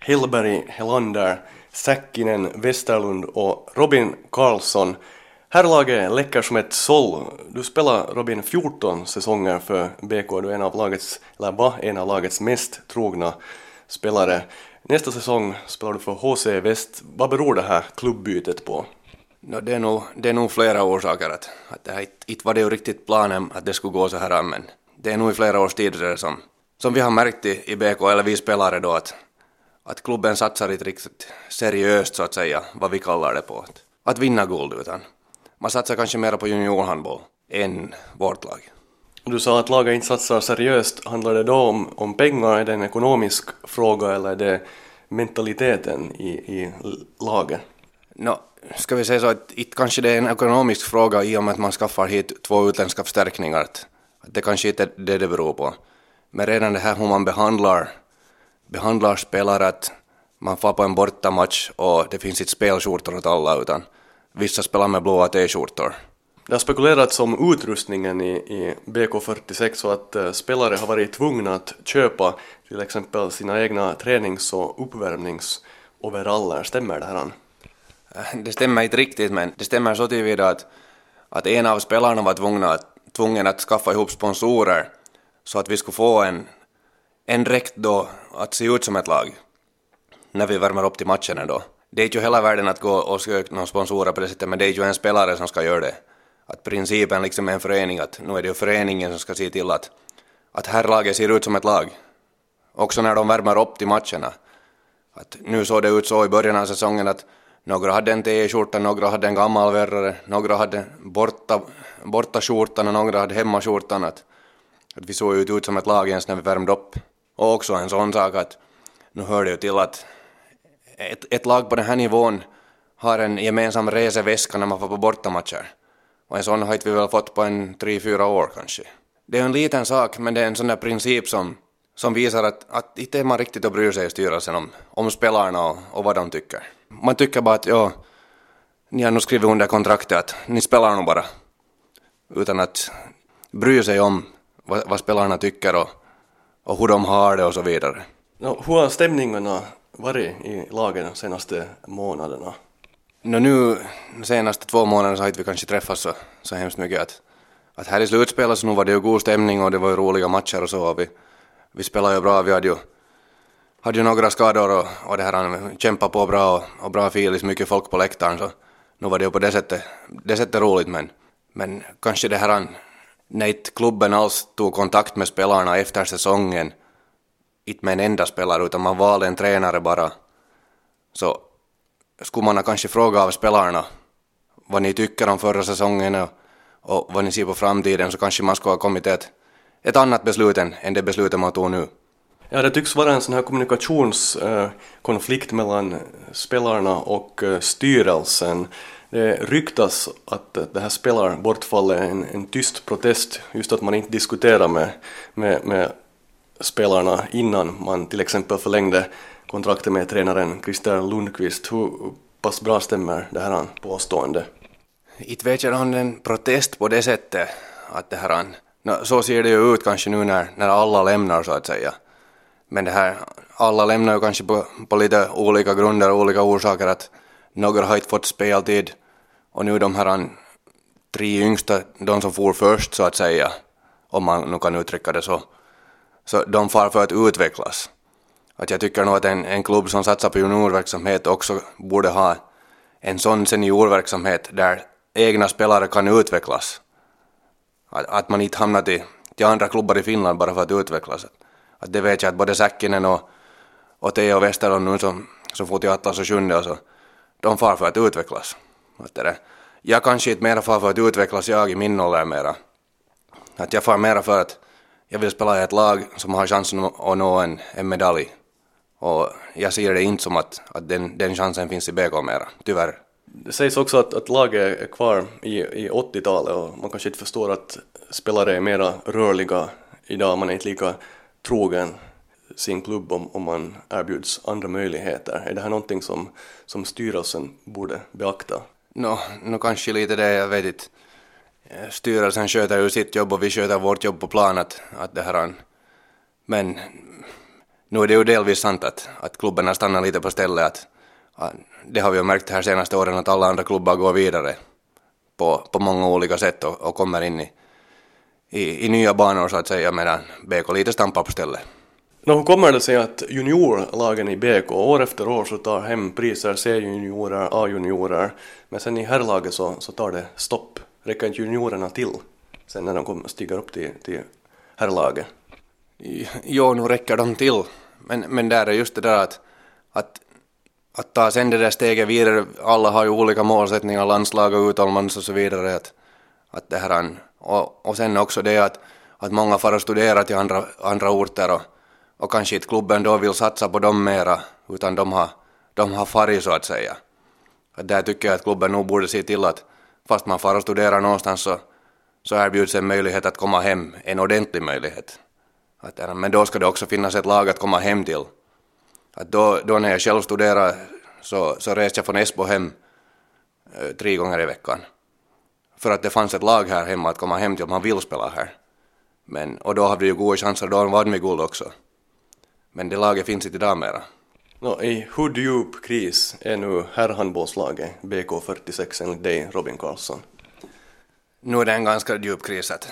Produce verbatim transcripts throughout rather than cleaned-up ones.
Hellberg, Helander, Säkkinen, Westerlund och Robin Karlsson. Herrlaget läcker som ett såll. Du spelar, Robin, fjorton säsonger för B K. Du är en av lagets, eller var en av lagets mest trogna spelare. Nästa säsong spelar du för H C Väst. Vad beror det här klubbytet på? No, det, är nog, det är nog flera orsaker. Att, att det här, inte var det ju riktigt planen att det skulle gå så här, men det är nog i flera års tid som, som vi har märkt i, i B K, eller vi spelare då, att, att klubben satsar inte riktigt seriöst, så att säga, vad vi kallar det på. Att, att vinna guld, utan man satsar kanske mer på juniorhandboll än vårt lag. Du sa att laget inte satsar seriöst. Handlar det då om, om pengar? Är det en ekonomisk fråga eller är det mentaliteten i, i laget? No, ska vi säga så att inte kanske det är en ekonomisk fråga i och med att man skaffar hit två utländska förstärkningar. Att, att det kanske inte är det det beror på. Men redan det här hur man behandlar, behandlar spelare, att man får på en bortamatch och det finns inte spelskjortor åt alla, utan vissa spelar med blåa t-skjortor. Det har spekulerats om utrustningen i, i B K fyrtiosex så att uh, spelare har varit tvungna att köpa till exempel sina egna tränings- och uppvärmningsoveraller. Stämmer det här? Det stämmer inte riktigt, men det stämmer så tillvida att, att en av spelarna var tvungna att, tvungen att skaffa ihop sponsorer så att vi skulle få en, en dräkt då att se ut som ett lag när vi värmer upp till matcherna då. Det är ju hela världen att gå och söka några sponsorer på det sättet, men det är ju en spelare som ska göra det. Att principen liksom är en förening, att nu är det ju föreningen som ska se till att, att herrlaget ser ut som ett lag. Också när de värmer upp till matcherna. Att nu såg det ut så i början av säsongen att några hade en t-skjorta, några hade en gammal värrare, några hade borta, borta skjortan och några hade hemma skjortan. Att, att vi såg ut som ett lag ens när vi värmde upp. Och också en sån sak att nu hör det ju till att ett, ett lag på den här nivån har en gemensam reseväska när man får på bortamatcher. Och en sån har inte vi väl fått på en tre fyra år kanske. Det är en liten sak, men det är en sån där princip som, som visar att, att inte är man riktigt att bry sig i styrelsen om, om spelarna och, och vad de tycker. Man tycker bara att ja, ni har nog skrivit under kontraktet att ni spelar nog bara. Utan att bry sig om vad, vad spelarna tycker och, och hur de har det och så vidare. No, hur har stämningarna varit i lagen de senaste månaderna? No, nu senaste två månaderna så har vi kanske träffats så, så hemskt mycket att, att här i slutspelet så nu var det ju god stämning och det var ju roliga matcher och så. Och vi, vi spelade ju bra, vi hade ju, hade ju några skador och, och det här kämpade på bra och, och bra filis, mycket folk på läktaren, så nu var det ju på det sättet, det sättet roligt, men, men kanske det här när inte klubben alls tog kontakt med spelarna efter säsongen, inte med en enda spelare utan man valde en tränare bara, så skulle man kanske fråga av spelarna vad ni tycker om förra säsongen och, och vad ni ser på framtiden, så kanske man skulle ha kommit till ett, ett annat beslut än, än det beslutet man tog nu. Ja, det tycks vara en sån här kommunikationskonflikt mellan spelarna och styrelsen. Det ryktas att det här spelarbortfallet är en, en tyst protest, just att man inte diskuterar med, med, med spelarna innan man till exempel förlängde kontraktet med tränaren Christer Lundqvist. Hur pass bra stämmer det här påstående? Inte vet jag om en protest på det sättet att det här, no, så ser det ju ut kanske nu när, när alla lämnar så att säga. Men det här, alla lämnar ju kanske på, på lite olika grunder och olika orsaker, att några har inte fått speltid och nu de här tre yngsta, de som får först så att säga, om man nu kan uttrycka det så, så de far för att utvecklas. Att jag tycker nog att en, en klubb som satsar på juniorverksamhet också borde ha en sån seniorverksamhet där egna spelare kan utvecklas. Att, att man inte hamnar till, till andra klubbar i Finland bara för att utvecklas. Att, att det vet jag att både Säkkinen och, och Teo Westerlund nu som, som får till Atlas och Sjunde och så, de far för att utvecklas. Att det, jag kanske inte mera far för att utvecklas jag i min ålder mera. Att jag far mera för att jag vill spela i ett lag som har chansen att nå en, en medalj. Och jag ser det inte som att, att den, den chansen finns i B K mera, tyvärr. Det sägs också att, att laget är kvar i, i åttiotalet och man kanske inte förstår att spelare är mera rörliga idag. Man är inte lika trogen sin klubb om, om man erbjuds andra möjligheter. Är det här någonting som, som styrelsen borde beakta? Nå, no, no, kanske lite det, jag vet inte. Styrelsen sköter ju sitt jobb och vi sköter vårt jobb på plan att, att det här. Men Nu är det ju delvis sant att, att klubbarna stannar lite på stället. Att, att det har vi ju märkt här senaste åren att alla andra klubbar går vidare på, på många olika sätt och, och kommer in i, i, i nya banor så att säga, medan B K lite stampar på stället. Nå, hur kommer det sig att juniorlagen i B K år efter år så tar hem priser, C-juniorer, A-juniorer, men sen i herrlaget så, så tar det stopp? Räcker inte juniorerna till sen när de kommer, stiger upp till, till herrlaget? Jo, nu räcker de till, men, men där är just det där att, att, att ta sen det där steget vidare. Alla har ju olika målsättningar, landslag och utomlands och så vidare. Att, att det här, och, och sen också det att, att många får studera till andra, andra orter och, och kanske inte klubben då vill satsa på dem mera, utan de har, de har farit så att säga. Att där tycker jag att klubben nog borde se till att fast man får studera någonstans så, så erbjuds en möjlighet att komma hem, en ordentlig möjlighet. Att, men då ska det också finnas ett lag att komma hem till. Att då, då när jag själv studerar så, så reste jag från Esbo hem eh, tre gånger i veckan. För att det fanns ett lag här hemma att komma hem till om man vill spela här. Men, och då hade vi ju goda chanser, då vann vi guld också. Men det laget finns inte idag mera. No, i hur djup kris är nu herrhandbollslaget B K fyrtiosex enligt dig, Robin Karlsson? Nu är det en ganska djup kris. Att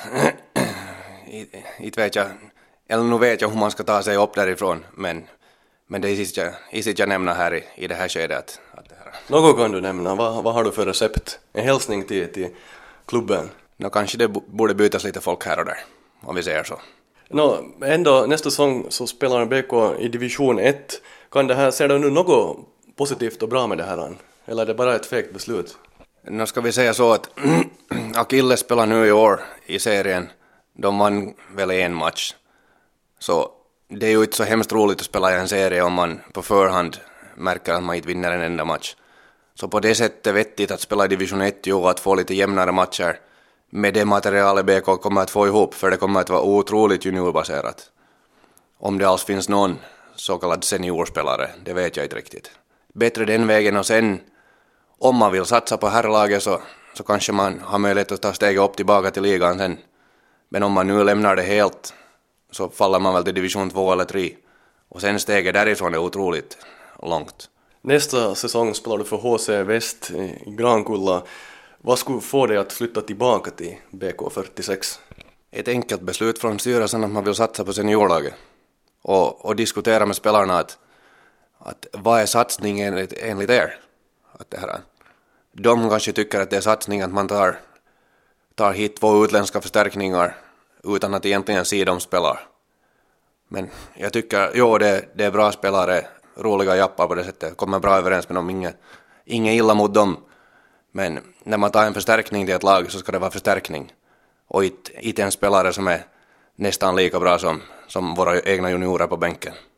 inte vet jag, eller nu vet jag hur man ska ta sig upp därifrån, men, men det är sist jag, sist jag nämner här i, i det här skedet. Att, att det här. Något kan du nämna, vad, vad har du för recept? En hälsning till, till klubben? Nå, kanske det borde bytas lite folk här och där, om vi säger så. Nå, ändå nästa säsong så spelar B K i division ett. Kan det här, ser du nu något positivt och bra med det här? Eller är det bara ett fegt beslut? Nu ska vi säga så att Achilles spelar nu i år i serien. De vann väl en match. Så det är ju inte så hemskt roligt att spela i en serie om man på förhand märker att man inte vinner en enda match. Så på det sättet är vettigt att spela i division ett och att få lite jämnare matcher med det materialet B K kommer att få ihop, för det kommer att vara otroligt juniorbaserat. Om det alls finns någon så kallad seniorspelare, det vet jag inte riktigt. Bättre den vägen, och sen om man vill satsa på herrlaget så, så kanske man har möjlighet att ta steget upp tillbaka till ligan sen. Men om man nu lämnar det helt så faller man väl till division två eller tre. Och sen steget därifrån är otroligt långt. Nästa säsong spelar du för H C Väst i Grankulla. Vad skulle få dig att flytta tillbaka till B K fyrtiosex? Ett enkelt beslut från styrelsen att man vill satsa på seniorlaget. Och, och diskutera med spelarna att, att vad är satsningen enligt, enligt er? Att det här, de kanske tycker att det är satsning att man tar, tar hit två utländska förstärkningar utan att egentligen se dem spelar. Men jag tycker, jo det, det är bra spelare, roliga jappar på det sättet, kommer bra överens med dem, inget, inget illa mot dem. Men när man tar en förstärkning till ett lag så ska det vara förstärkning. Och inte, inte en spelare som är nästan lika bra som, som våra egna juniorer på bänken.